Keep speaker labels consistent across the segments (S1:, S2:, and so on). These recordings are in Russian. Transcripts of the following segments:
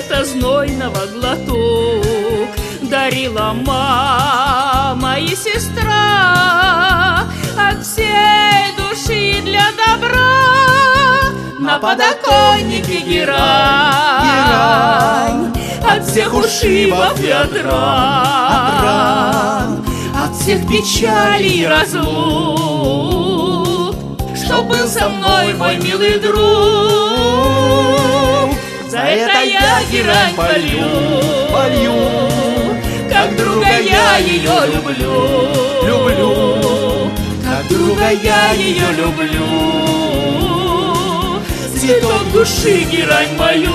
S1: лета знойного глоток дарила мама и сестра от всей души для добра. На подоконнике герань от всех ушибов и от ран, от всех печалей и разлук, что был со мной мой милый друг. За это я герань полью, как друга я ее люблю, как друга я ее люблю. Цветок души герань мою.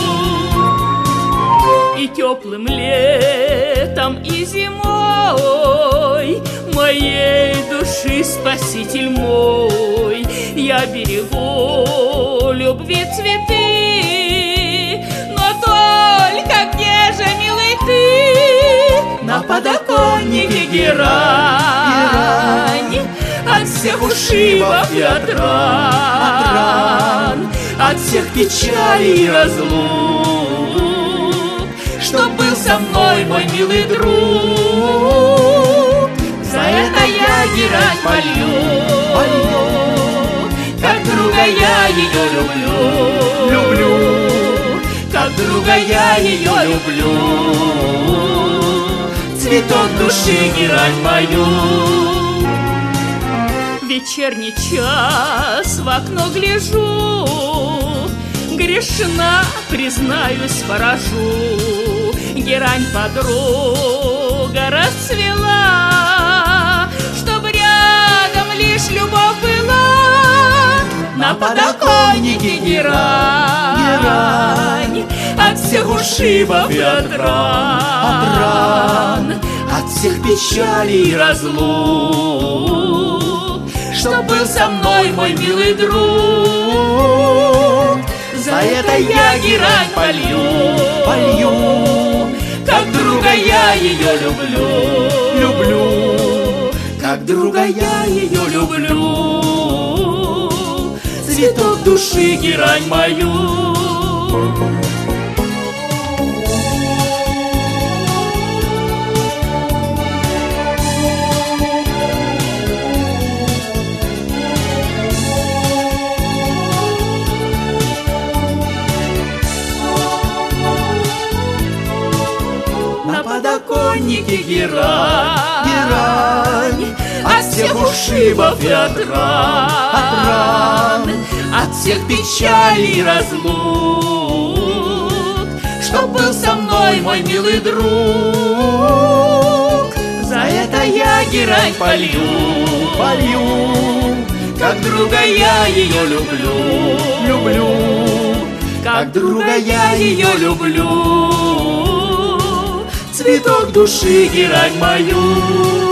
S1: И теплым летом, и зимой моей души спаситель мой, я берегу любви цветы, но только где же, милый, ты? На подоконнике герань от всех ушибов и от ран, от всех печалей и разлук, что был со мной мой милый друг. За это я герань полью, как друга я ее люблю, как друга я ее люблю. Цветок души герань мою. Вечерний час в окно гляжу, грешна, признаюсь, поражу. Герань подруга расцвела, чтоб рядом лишь любовь была. На подоконнике герань от всех ушибов и от ран, от всех печалей и разлук, что был со мной мой милый друг. За это я герань полью, как друга я ее люблю, как друга я ее люблю. Цветок души герань мою. На подоконнике герань от всех ушибов и от ран, от всех печалей и разлук, что был со мной мой милый друг. За это я герань полью, как друга я ее люблю, как друга я ее люблю. Цветок души герань мою.